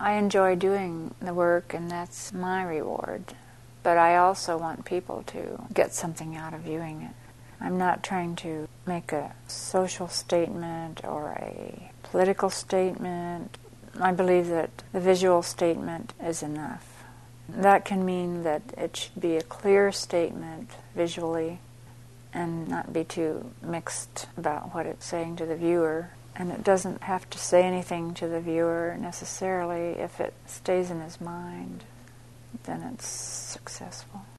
I enjoy doing the work, and that's my reward. But I also want people to get something out of viewing it. I'm not trying to make a social statement or a political statement. I believe that the visual statement is enough. That can mean that it should be a clear statement visually and not be too mixed about what it's saying to the viewer. And it doesn't have to say anything to the viewer necessarily. If it stays in his mind, then it's successful.